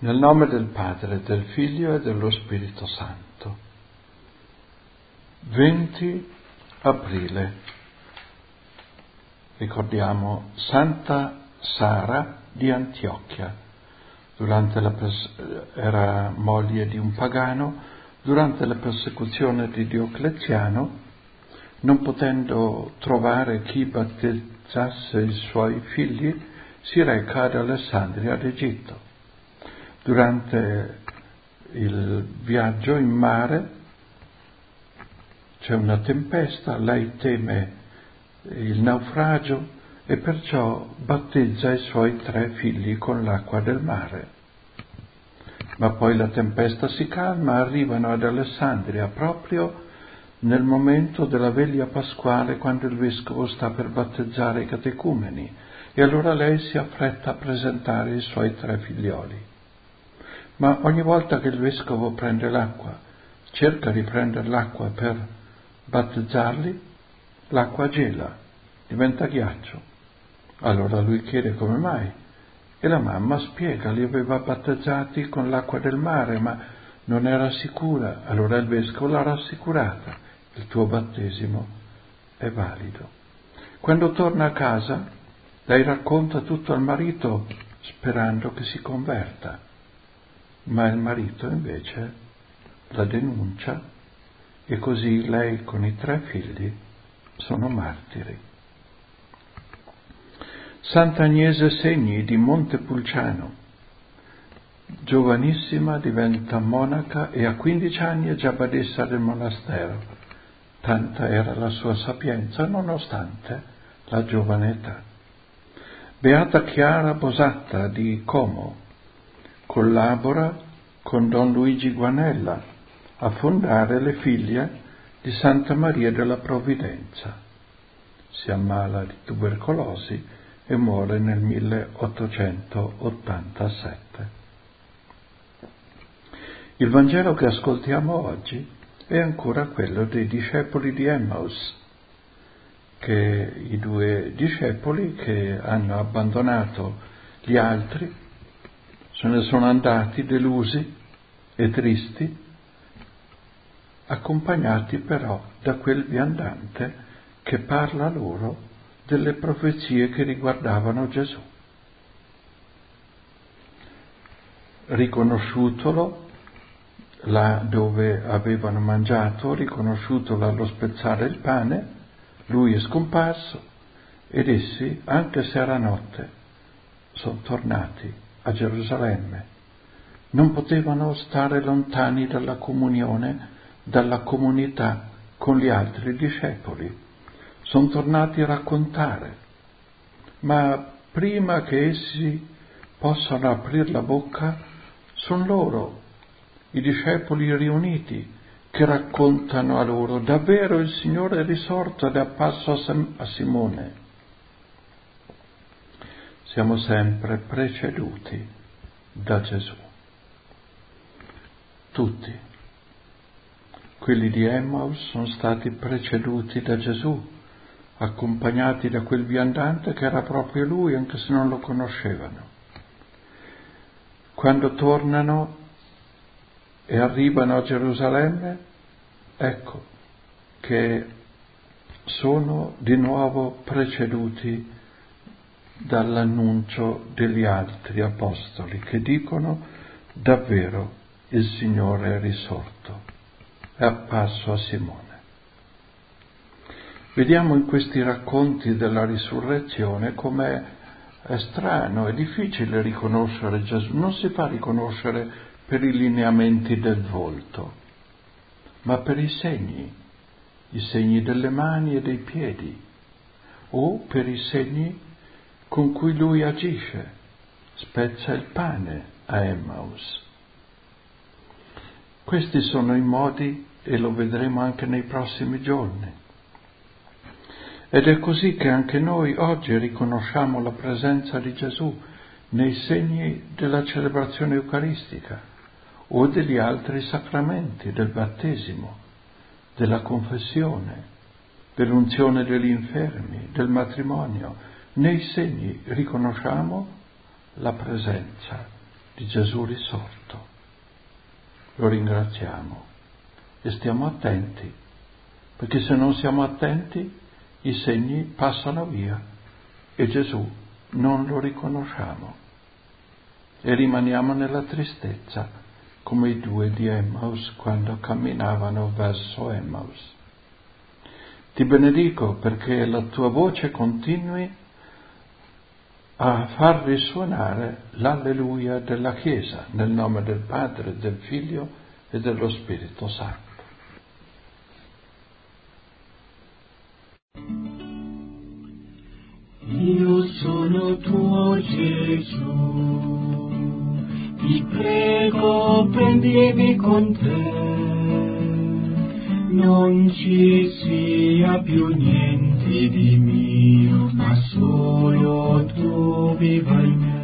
Nel nome del Padre, del Figlio e dello Spirito Santo. 20 aprile. Ricordiamo Santa Sara di Antiochia. Era moglie di un pagano. Durante la persecuzione di Diocleziano, non potendo trovare chi battezzasse i suoi figli, si reca ad Alessandria d'Egitto. Durante il viaggio in mare c'è una tempesta, lei teme il naufragio e perciò battezza i suoi 3 figli con l'acqua del mare. Ma poi la tempesta si calma, arrivano ad Alessandria proprio nel momento della veglia pasquale, quando il vescovo sta per battezzare i catecumeni, e allora lei si affretta a presentare i suoi 3 figlioli. Ma ogni volta che il vescovo prende l'acqua, cerca di prendere l'acqua per battezzarli, l'acqua gela, diventa ghiaccio. Allora lui chiede come mai, e la mamma spiega: li aveva battezzati con l'acqua del mare, ma non era sicura. Allora il vescovo l'ha rassicurata: il tuo battesimo è valido. Quando torna a casa, lei racconta tutto al marito sperando che si converta. Ma il marito invece la denuncia e così lei con i 3 figli sono martiri. Sant'Agnese Segni di Montepulciano, giovanissima diventa monaca e a 15 anni è già badessa del monastero. Tanta era la sua sapienza nonostante la giovane età. Beata Chiara Bosatta di Como collabora con Don Luigi Guanella a fondare le Figlie di Santa Maria della Provvidenza. Si ammala di tubercolosi e muore nel 1887. Il Vangelo che ascoltiamo oggi è ancora quello dei discepoli di Emmaus, che i 2 discepoli che hanno abbandonato gli altri se ne sono andati delusi e tristi, accompagnati però da quel viandante che parla loro delle profezie che riguardavano Gesù. Riconosciutolo là dove avevano mangiato, riconosciutolo allo spezzare il pane, lui è scomparso ed essi, anche se era notte, sono tornati a Gerusalemme. Non potevano stare lontani dalla comunione, dalla comunità con gli altri discepoli. Sono tornati a raccontare, ma prima che essi possano aprire la bocca, sono loro, i discepoli riuniti, che raccontano a loro: davvero il Signore è risorto ed è apparso a Simone. Siamo sempre preceduti da Gesù. Tutti quelli di Emmaus sono stati preceduti da Gesù, accompagnati da quel viandante che era proprio lui, anche se non lo conoscevano. Quando tornano e arrivano a Gerusalemme, ecco che sono di nuovo preceduti dall'annuncio degli altri apostoli che dicono: davvero il Signore è risorto, è apparso a Simone. Vediamo in questi racconti della risurrezione come è strano, è difficile riconoscere Gesù. Non si fa riconoscere per i lineamenti del volto, ma per i segni delle mani e dei piedi, o per i segni con cui lui agisce, spezza il pane a Emmaus. Questi sono i modi, e lo vedremo anche nei prossimi giorni. Ed è così che anche noi oggi riconosciamo la presenza di Gesù nei segni della celebrazione eucaristica o degli altri sacramenti, del battesimo, della confessione, dell'unzione degli infermi, del matrimonio. Nei segni riconosciamo la presenza di Gesù risorto. Lo ringraziamo e stiamo attenti, perché se non siamo attenti i segni passano via e Gesù non lo riconosciamo e rimaniamo nella tristezza come i due di Emmaus quando camminavano verso Emmaus. Ti benedico perché la tua voce continui a far risuonare l'alleluia della Chiesa, nel nome del Padre, del Figlio e dello Spirito Santo. Io sono tuo Gesù, ti prego prendimi con te, non ci sia più niente di mio, ma solo tu viva in me.